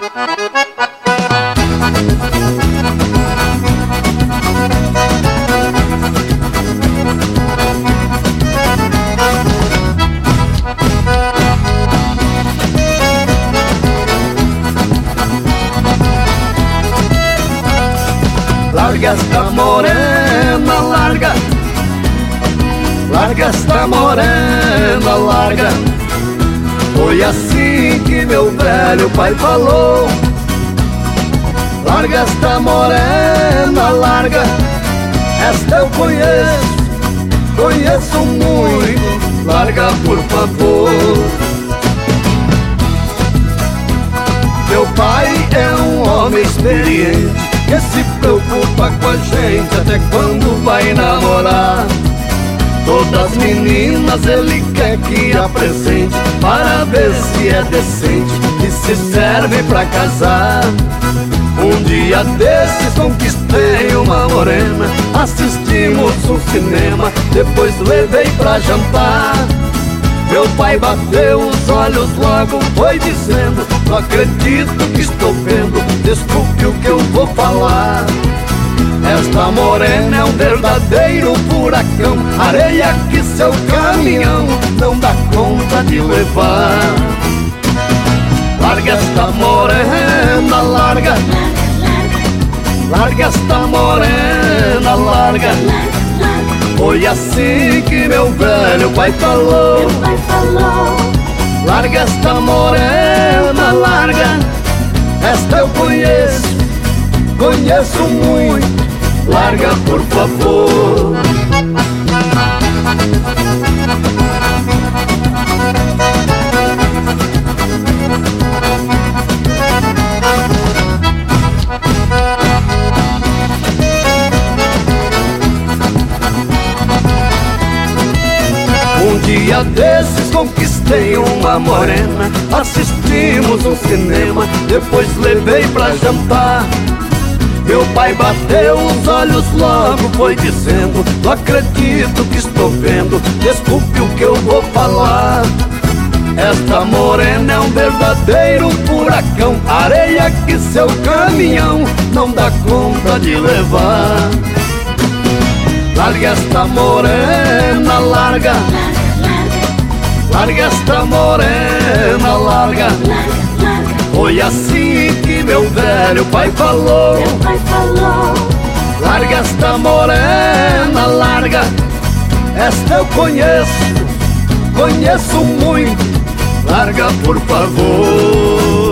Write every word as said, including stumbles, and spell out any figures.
Larga esta morena, larga. Larga esta morena, larga. Foi assim que meu velho pai falou. Larga esta morena, larga. Esta eu conheço, conheço muito. Larga, por favor. Meu pai é um homem experiente, que se preocupa com a gente até quando vai namorar. Todas as meninas ele quer que apresente, para ver se é decente e se serve pra casar. Um dia desses conquistei uma morena, assistimos um cinema, depois levei pra jantar. Meu pai bateu os olhos logo, foi dizendo: não acredito que estou vendo, desculpe o que eu vou falar. Esta morena é um verdadeiro furacão, areia que seu caminhão não dá conta de levar. Larga esta morena, larga. Larga esta morena, larga. Foi assim que meu velho pai falou. Larga esta morena, larga. Esta eu conheço, conheço muito. Larga, por favor. Um dia desses conquistei uma morena, assistimos um cinema, depois levei pra jantar. Meu pai bateu os olhos logo, foi dizendo: não acredito que estou vendo, desculpe o que eu vou falar. Esta morena é um verdadeiro furacão, areia que seu caminhão não dá conta de levar. Larga esta morena, larga. Larga esta morena, larga. Foi assim que meu velho pai falou. Meu pai falou. Larga esta morena, larga. Esta eu conheço, conheço muito. Larga, por favor.